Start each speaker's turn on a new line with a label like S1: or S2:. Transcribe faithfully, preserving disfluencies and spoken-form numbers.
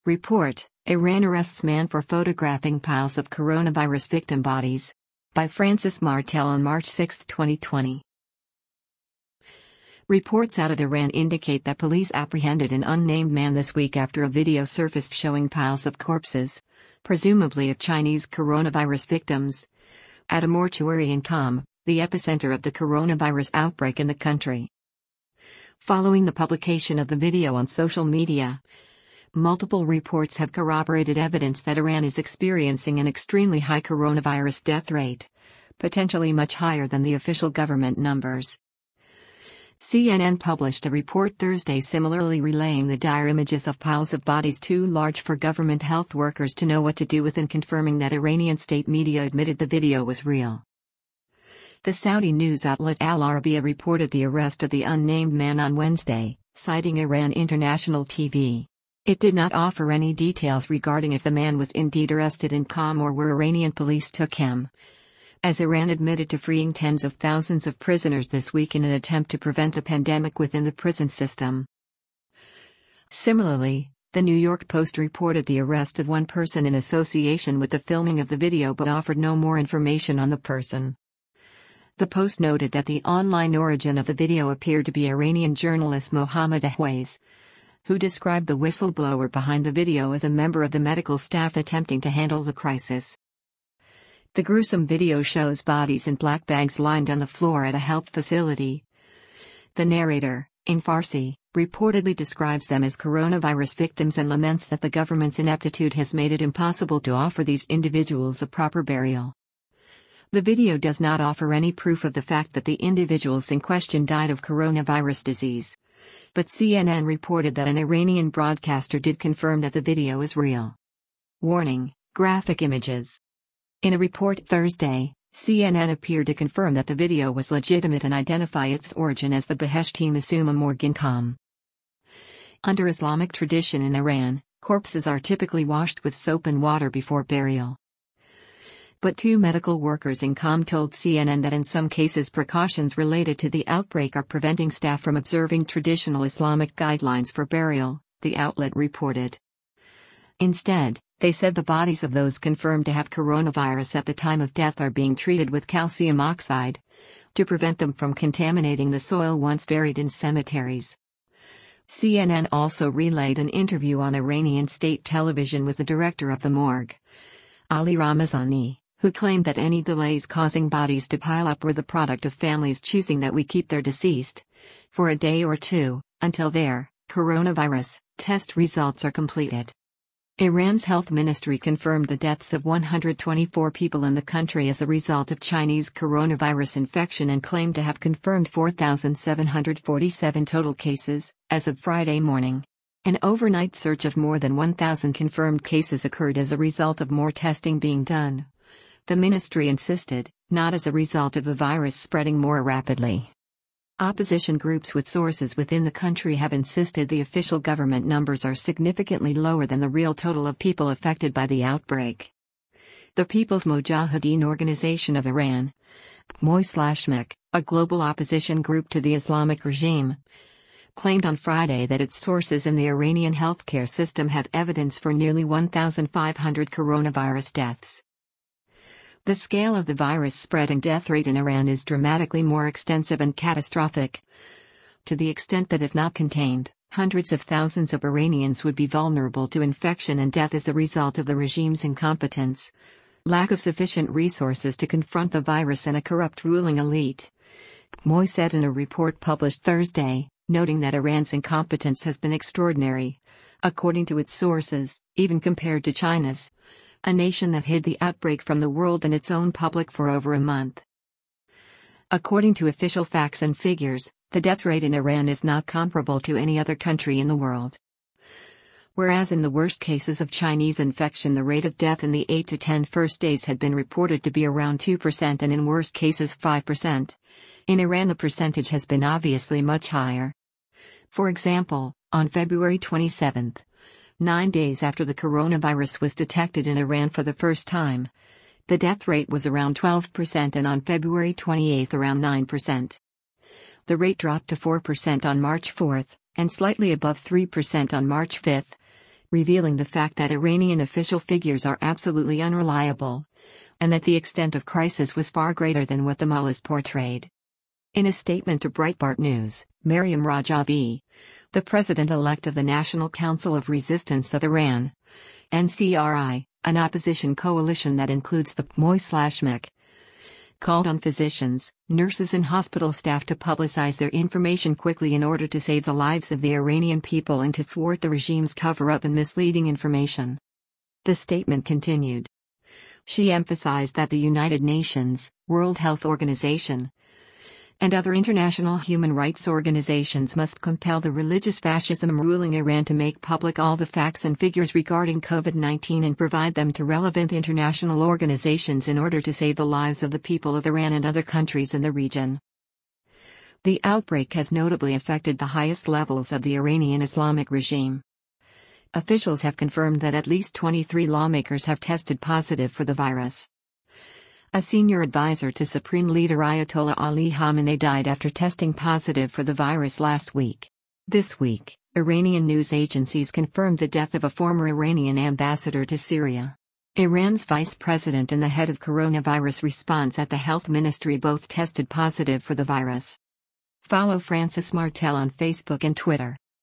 S1: Report: Iran arrests man for photographing piles of coronavirus victim bodies. By Francis Martel on March sixth, twenty twenty. Reports out of Iran indicate that police apprehended an unnamed man this week after a video surfaced showing piles of corpses, presumably of Chinese coronavirus victims, at a mortuary in Qom, the epicenter of the coronavirus outbreak in the country. Following the publication of the video on social media, multiple reports have corroborated evidence that Iran is experiencing an extremely high coronavirus death rate, potentially much higher than the official government numbers. C N N published a report Thursday similarly relaying the dire images of piles of bodies too large for government health workers to know what to do with, and confirming that Iranian state media admitted the video was real. The Saudi news outlet Al Arabiya reported the arrest of the unnamed man on Wednesday, citing Iran International T V. It did not offer any details regarding if the man was indeed arrested in Qom or where Iranian police took him, as Iran admitted to freeing tens of thousands of prisoners this week in an attempt to prevent a pandemic within the prison system. Similarly, the New York Post reported the arrest of one person in association with the filming of the video but offered no more information on the person. The Post noted that the online origin of the video appeared to be Iranian journalist Mohammad Ahwaz, who described the whistleblower behind the video as a member of the medical staff attempting to handle the crisis. The gruesome video shows bodies in black bags lined on the floor at a health facility. The narrator, in Farsi, reportedly describes them as coronavirus victims and laments that the government's ineptitude has made it impossible to offer these individuals a proper burial. The video does not offer any proof of the fact that the individuals in question died of coronavirus disease, but C N N reported that an Iranian broadcaster did confirm that the video is real. Warning: graphic images. In a report Thursday, C N N appeared to confirm that the video was legitimate and identify its origin as the Beheshti Masuma morgue in Qom. Under Islamic tradition in Iran, corpses are typically washed with soap and water before burial. But two medical workers in Qom told C N N that in some cases precautions related to the outbreak are preventing staff from observing traditional Islamic guidelines for burial, the outlet reported. Instead, they said the bodies of those confirmed to have coronavirus at the time of death are being treated with calcium oxide, to prevent them from contaminating the soil once buried in cemeteries. C N N also relayed an interview on Iranian state television with the director of the morgue, Ali Ramazani, who claimed that any delays causing bodies to pile up were the product of families choosing that we keep their deceased for a day or two, until their coronavirus test results are completed. Iran's health ministry confirmed the deaths of one hundred twenty-four people in the country as a result of Chinese coronavirus infection and claimed to have confirmed four thousand seven hundred forty-seven total cases, as of Friday morning. An overnight surge of more than one thousand confirmed cases occurred as a result of more testing being done, the ministry insisted, not as a result of the virus spreading more rapidly. Opposition groups with sources within the country have insisted the official government numbers are significantly lower than the real total of people affected by the outbreak. The People's Mojahedin Organization of Iran, P M O I, a global opposition group to the Islamic regime, claimed on Friday that its sources in the Iranian healthcare system have evidence for nearly one thousand five hundred coronavirus deaths. The scale of the virus spread and death rate in Iran is dramatically more extensive and catastrophic, to the extent that if not contained, hundreds of thousands of Iranians would be vulnerable to infection and death as a result of the regime's incompetence, lack of sufficient resources to confront the virus, and a corrupt ruling elite, P M O I said in a report published Thursday, noting that Iran's incompetence has been extraordinary, according to its sources, even compared to China's, a nation that hid the outbreak from the world and its own public for over a month. According to official facts and figures, the death rate in Iran is not comparable to any other country in the world. Whereas in the worst cases of Chinese infection the rate of death in the eight to ten first days had been reported to be around two percent and in worst cases five percent, in Iran the percentage has been obviously much higher. For example, on February twenty-seventh, nine days after the coronavirus was detected in Iran for the first time, the death rate was around twelve percent and on February twenty-eighth around nine percent. The rate dropped to four percent on March fourth, and slightly above three percent on March fifth, revealing the fact that Iranian official figures are absolutely unreliable, and that the extent of crisis was far greater than what the mullahs portrayed. In a statement to Breitbart News, Maryam Rajavi, the president-elect of the National Council of Resistance of Iran, N C R I, an opposition coalition that includes the P M O I/M E C, called on physicians, nurses and hospital staff to publicize their information quickly in order to save the lives of the Iranian people and to thwart the regime's cover-up and misleading information. The statement continued. She emphasized that the United Nations, World Health Organization, and other international human rights organizations must compel the religious fascism ruling Iran to make public all the facts and figures regarding COVID nineteen and provide them to relevant international organizations in order to save the lives of the people of Iran and other countries in the region. The outbreak has notably affected the highest levels of the Iranian Islamic regime. Officials have confirmed that at least twenty-three lawmakers have tested positive for the virus. A senior advisor to Supreme Leader Ayatollah Ali Khamenei died after testing positive for the virus last week. This week, Iranian news agencies confirmed the death of a former Iranian ambassador to Syria. Iran's vice president and the head of coronavirus response at the health ministry both tested positive for the virus. Follow Francis Martel on Facebook and Twitter.